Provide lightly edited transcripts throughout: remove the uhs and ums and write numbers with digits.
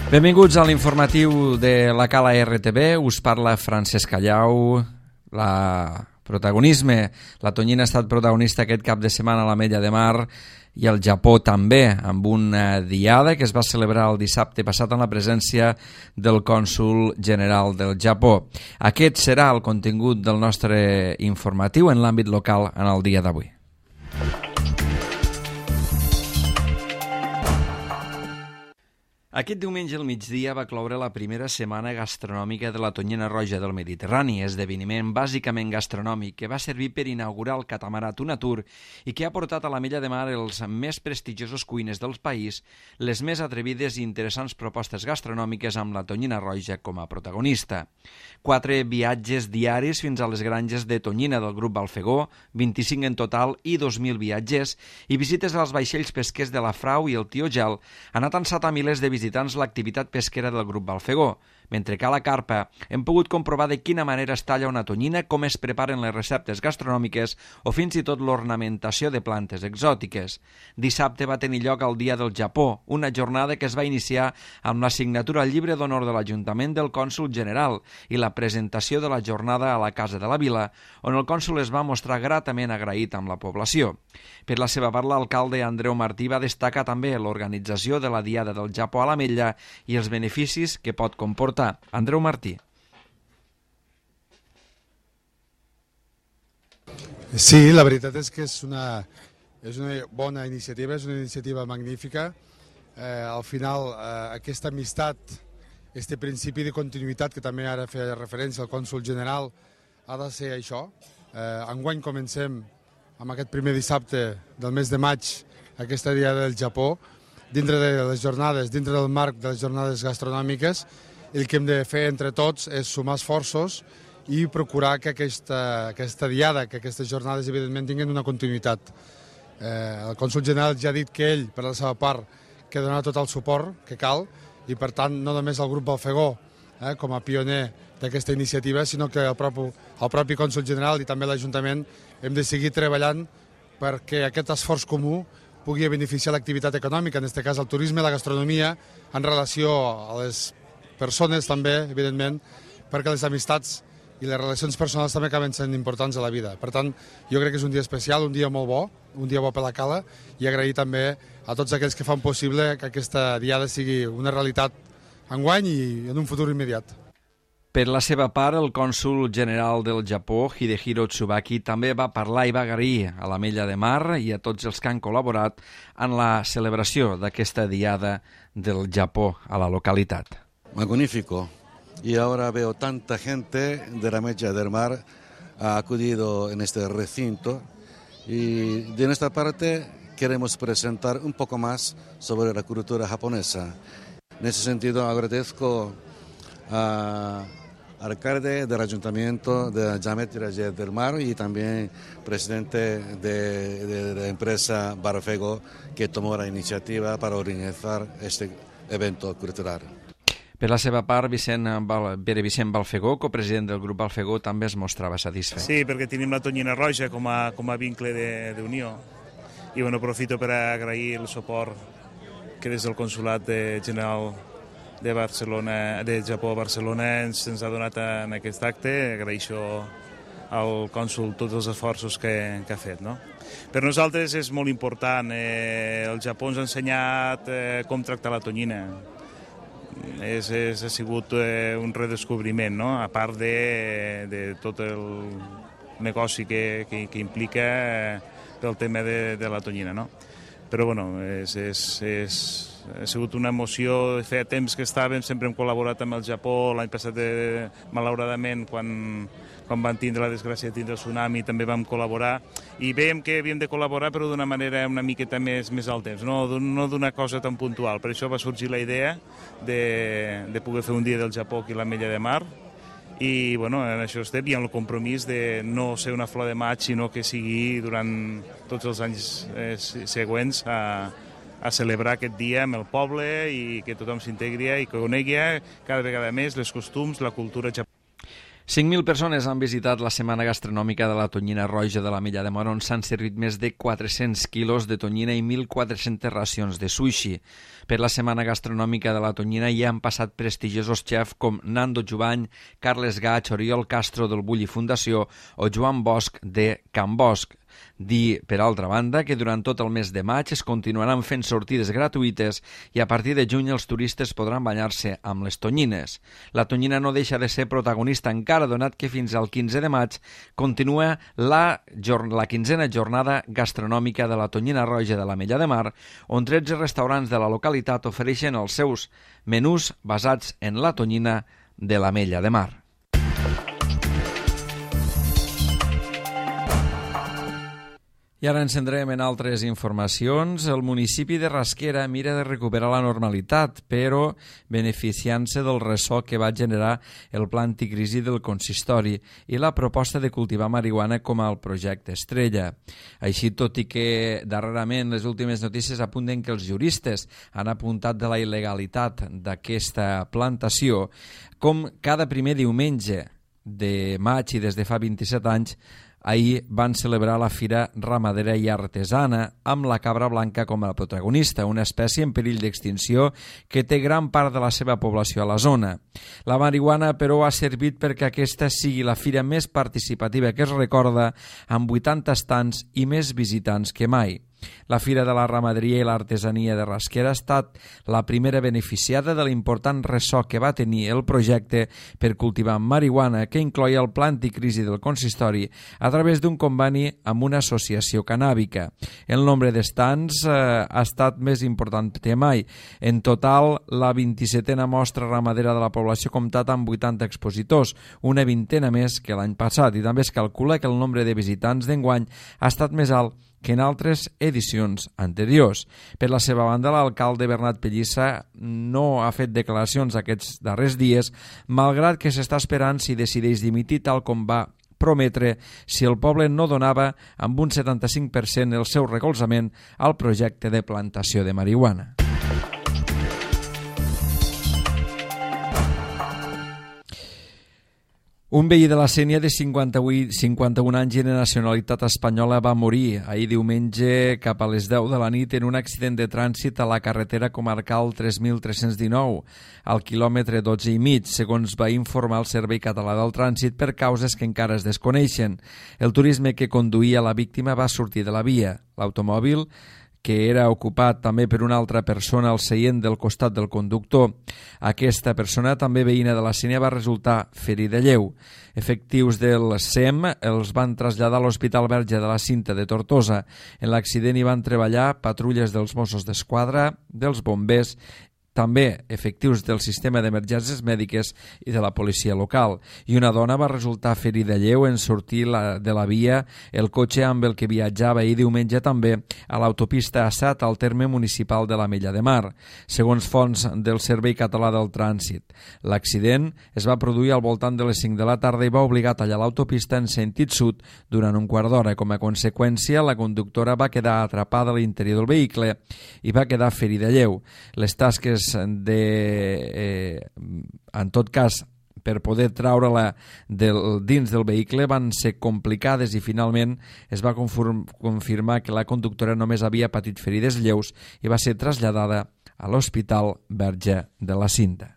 Benvinguts a l'informatiu de la Cala RTV. Us parla Francesc Callau. La tonyina ha estat protagonista aquest cap de setmana a l'Ametlla de Mar i al Japó també, amb una diada que es va celebrar el dissabte passat en la presència del cònsol general del Japó. Aquest serà el contingut del nostre informatiu en l'àmbit local en el dia d'avui. Aquest diumenge al migdia va cloure la primera setmana gastronòmica de la Tonyina Roja del Mediterrani, esdeveniment bàsicament gastronòmic que va servir per inaugurar el catamarà Tunatur i que ha portat a l'Ametlla de Mar els més prestigiosos cuiners del país, les més atrevides i interessants propostes gastronòmiques amb la Tonyina Roja com a protagonista. 4 viatges diaris fins a les granges de tonyina del grup Balfegó, 25 en total i 2.000 viatgers, i visites als vaixells pesquers de la Frau i el Tio Gel han atansat a milers de visitants l'activitat pesquera del grup Balfegó. Mentre que a la carpa hem pogut comprovar de quina manera es talla una tonyina, com es preparen les receptes gastronòmiques o fins i tot l'ornamentació de plantes exòtiques. Dissabte va tenir lloc el Dia del Japó, una jornada que es va iniciar amb la signatura al llibre d'honor de l'Ajuntament del cònsol general i la presentació de la jornada a la Casa de la Vila, on el cònsol es va mostrar gratament agraït amb la població. Per la seva part, l'alcalde Andreu Martí va destacar també l'organització de la Diada del Japó a l'Ametlla i els beneficis que pot comportar. Andreu Martí. Sí, la veritat és que és una bona iniciativa, és una iniciativa magnífica. Al final, aquesta amistat, aquest principi de continuïtat que també ara feia referència al cònsol general, ha de ser això. Enguany comencem amb aquest primer dissabte del mes de maig, aquesta Diada del Japó, dintre de les jornades, dintre del marc de les jornades gastronòmiques. El que hem de fer entre tots és sumar esforços i procurar que aquesta diada, que aquestes jornades, evidentment, tinguin una continuïtat. El cònsol general ja ha dit que ell, per la seva part, que donarà tot el suport que cal i, per tant, no només el grup Balfegó, com a pioner d'aquesta iniciativa, sinó que el propi cònsol general i també l'Ajuntament hem de seguir treballant perquè aquest esforç comú pugui beneficiar l'activitat econòmica, en aquest cas el turisme i la gastronomia, en relació a les persones també, evidentment, perquè les amistats i les relacions personals també acaben sent importants a la vida. Per tant, jo crec que és un dia especial, un dia molt bo, un dia bo per la Cala, i agrair també a tots aquells que fan possible que aquesta diada sigui una realitat enguany i en un futur immediat. Per la seva part, el cònsol general del Japó, Hidehiro Tsubaki, també va parlar i va agrair a l'Ametlla de Mar i a tots els que han col·laborat en la celebració d'aquesta Diada del Japó a la localitat. Magnífico. Y ahora veo tanta gente de la Ametlla del Mar ha acudido en este recinto y de nuestra parte queremos presentar un poco más sobre la cultura japonesa. En ese sentido agradezco al alcalde del Ayuntamiento de la Ametlla del Mar y también presidente de la empresa Balfegó que tomó la iniciativa para organizar este evento cultural. Per la seva part, Pere Vicent Balfegó, copresident del grup Balfegó, també es mostrava satisfet. Sí, perquè tenim la Tonyina Roja com a vincle d'unió. I aprofito per agrair el suport que des del Consolat General de Barcelona, de Japó a Barcelona ens ha donat en aquest acte. Agraeixo al cònsol tots els esforços que ha fet. No? Per nosaltres és molt important. El Japó ens ha ensenyat com tractar la tonyina. Ha sigut un redescobriment, no? A part de tot el negoci que implica pel tema de la tonyina. No? Però ha sigut una emoció. Feia temps que estàvem, sempre hem col·laborat amb el Japó. L'any passat, malauradament, quan van tindre la desgràcia de tindre el tsunami, també vam col·laborar i veiem que havíem de col·laborar però d'una manera una miqueta més al temps, no d'una cosa tan puntual. Per això va sorgir la idea de poder fer un dia del Japó aquí a l'Ametlla de Mar i en això estem i amb el compromís de no ser una flor de maig, sinó que sigui durant tots els anys següents a celebrar aquest dia amb el poble i que tothom s'integri i que conegui cada vegada més els costums, la cultura japonesa. 5.000 persones han visitat la setmana gastronòmica de la Tonyina Roja de l'Ametlla de Mar, on s'han servit més de 400 quilos de tonyina i 1.400 racions de sushi. Per la setmana gastronòmica de la Tonyina hi han passat prestigiosos xefs com Nando Jubany, Carles Gaig, Oriol Castro del Bulli Fundació o Joan Bosch de Can Bosch. Dir, per altra banda, que durant tot el mes de maig es continuaran fent sortides gratuïtes i a partir de juny els turistes podran banyar-se amb les tonyines. La Tonyina no deixa de ser protagonista encara, donat que fins al 15 de maig continua la 15a jornada gastronòmica de la Tonyina Roja de l'Ametlla de Mar, on 13 restaurants de la localitat ofereixen els seus menús basats en la tonyina de l'Ametlla de Mar. I ara ens centrem en altres informacions. El municipi de Rasquera mira de recuperar la normalitat, però beneficiant-se del ressò que va generar el pla anticrisi del consistori i la proposta de cultivar marihuana com el projecte estrella. Així, tot i que darrerament les últimes notícies apunten que els juristes han apuntat de la il·legalitat d'aquesta plantació, com cada primer diumenge de maig i des de fa 27 anys, ahir van celebrar la Fira Ramadera i Artesana amb la cabra blanca com a protagonista, una espècie en perill d'extinció que té gran part de la seva població a la zona. La marihuana, però, ha servit perquè aquesta sigui la fira més participativa que es recorda, amb 80 estants i més visitants que mai. La Fira de la Ramaderia i l'Artesania de Rasquera ha estat la primera beneficiada de l'important ressò que va tenir el projecte per cultivar marihuana que incloia el pla anticrisi del consistori a través d'un conveni amb una associació canàbica. El nombre d'estants ha estat més important que mai. En total, la 27a mostra ramadera de la població ha comptat amb 80 expositors, una vintena més que l'any passat, i també es calcula que el nombre de visitants d'enguany ha estat més alt que en altres edicions anteriors. Per la seva banda, l'alcalde Bernat Pellissa no ha fet declaracions aquests darrers dies, malgrat que s'està esperant si decideix dimitir tal com va prometre si el poble no donava amb un 75% el seu recolzament al projecte de plantació de marihuana. Un veí de la Sénia de 51 anys i de nacionalitat espanyola va morir ahir diumenge cap a les 10 de la nit en un accident de trànsit a la carretera comarcal 3319, al quilòmetre 12 i mig, segons va informar el Servei Català del Trànsit per causes que encara es desconeixen. El turisme que conduïa la víctima va sortir de la via. L'automòbil, que era ocupat també per una altra persona al seient del costat del conductor. Aquesta persona, també veïna de la Sénia, va resultar ferida lleu. Efectius del SEM els van traslladar a l'Hospital Verge de la Cinta de Tortosa. En l'accident hi van treballar patrulles dels Mossos d'Esquadra, dels bombers, també efectius del sistema d'emergències mèdiques i de la policia local. I una dona va resultar ferida lleu en sortir de la via el cotxe amb el que viatjava ahir diumenge també a l'autopista A7 al terme municipal de l'Ametlla de Mar, segons fonts del Servei Català del Trànsit. L'accident es va produir al voltant de les 5 de la tarda i va obligar a tallar l'autopista en sentit sud durant un quart d'hora. Com a conseqüència, la conductora va quedar atrapada a l'interior del vehicle i va quedar ferida lleu. Les tasques en tot cas, per poder traure-la dins del vehicle van ser complicades i finalment es va confirmar que la conductora només havia patit ferides lleus i va ser traslladada a l'Hospital Verge de la Cinta.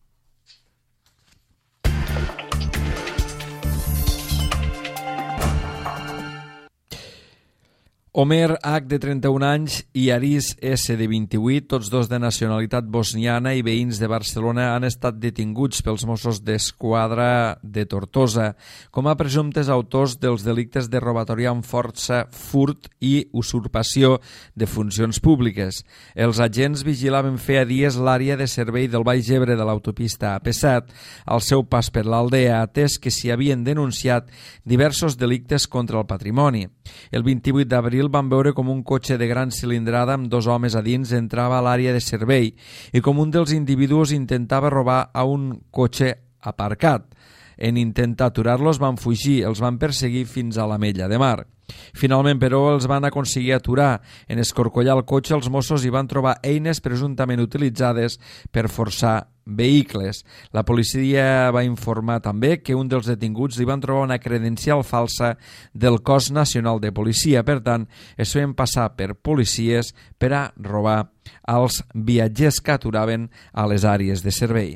Omer H, de 31 anys, i Aris S, de 28, tots dos de nacionalitat bosniana i veïns de Barcelona, han estat detinguts pels Mossos d'Esquadra de Tortosa com a presumptes autors dels delictes de robatori amb força, furt i usurpació de funcions públiques. Els agents vigilaven feia dies l'àrea de servei del Baix Ebre de l'autopista AP7 al seu pas per l'Aldea, atès que s'hi havien denunciat diversos delictes contra el patrimoni. El 28 d'abril van veure com un cotxe de gran cilindrada amb dos homes a dins entrava a l'àrea de servei i com un dels individus intentava robar a un cotxe aparcat. En intentar aturar-los van fugir, els van perseguir fins a l'Ametlla de Mar. Finalment, però, els van aconseguir aturar. En escorcollar el cotxe, els Mossos hi van trobar eines presumptament utilitzades per forçar vehicles. La policia va informar també que un dels detinguts li van trobar una credencial falsa del Cos Nacional de Policia. Per tant, es feien passar per policies per a robar als viatgers que aturaven a les àrees de servei.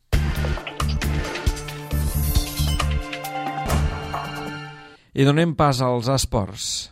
I donem pas als esports.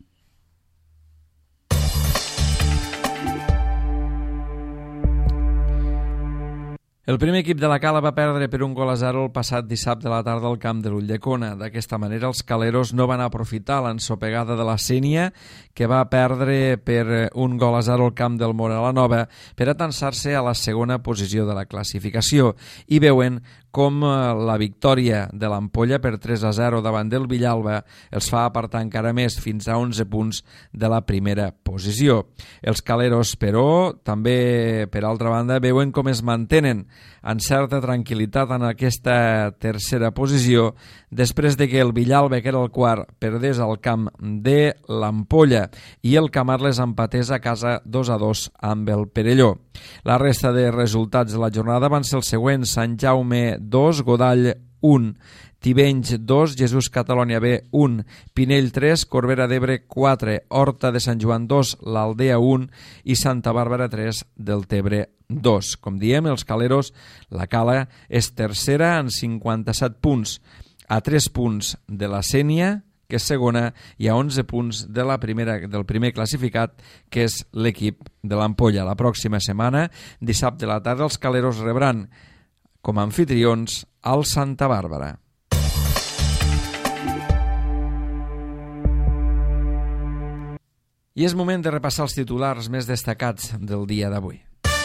El primer equip de la Cala va perdre per 1-0 el passat dissabte a la tarda al camp de l'Ulldecona. D'aquesta manera, els caleros no van aprofitar l'ensopegada de la Sénia, que va perdre per 1-0 al camp del Moralanova, per atansar-se a la segona posició de la classificació, i veuen com la victòria de l'Ampolla per 3-0 davant del Villalba els fa apartar encara més, fins a 11 punts de la primera posició. Els caleros, però, també, per altra banda, veuen com es mantenen en certa tranquil·litat en aquesta tercera posició després de que el Villalba, que era el quart, perdés al camp de l'Ampolla i el Camarles empatés a casa 2-2 amb el Perelló. La resta de resultats de la jornada van ser els següents: Sant Jaume 2, Godall 1, Tivenys 2, Jesús Catalònia B 1, Pinell 3, Corbera d'Ebre 4, Horta de Sant Joan 2, l'Aldea 1 i Santa Bàrbara 3 del Tebre 2. Com diem, els caleros, la Cala és tercera en 57 punts, a 3 punts de la Sénia, que és segona, i a 11 punts de del primer classificat, que és l'equip de l'Ampolla. La pròxima setmana, dissabte a la tarda, els caleros rebran com a anfitrions al Santa Bàrbara. I és moment de repassar els titulars més destacats del dia d'avui.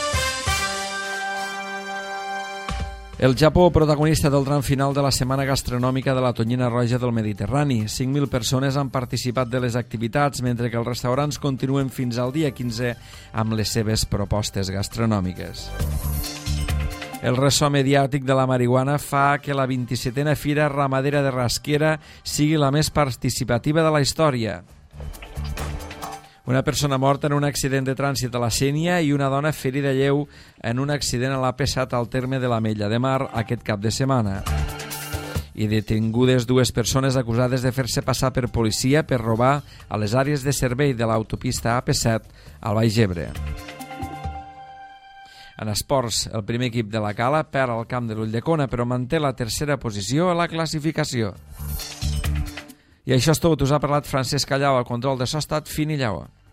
El Japó, protagonista del tram final de la Setmana Gastronòmica de la Tonyina Roja del Mediterrani. 5.000 persones han participat de les activitats, mentre que els restaurants continuen fins al dia 15 amb les seves propostes gastronòmiques. El ressò mediàtic de la marihuana fa que la 27a Fira Ramadera de Rasquera sigui la més participativa de la història. Una persona morta en un accident de trànsit a la Sénia i una dona ferida lleu en un accident a l'AP7 al terme de l'Ametlla de Mar aquest cap de setmana. I detingudes 2 persones acusades de fer-se passar per policia per robar a les àrees de servei de l'autopista AP7 al Baix Ebre. En esports, el primer equip de la Cala perd al camp de l'Ulldecona, però manté la tercera posició a la classificació. I això és tot. Us ha parlat Francesc Callau, al control de so ha estat Fini Llaua.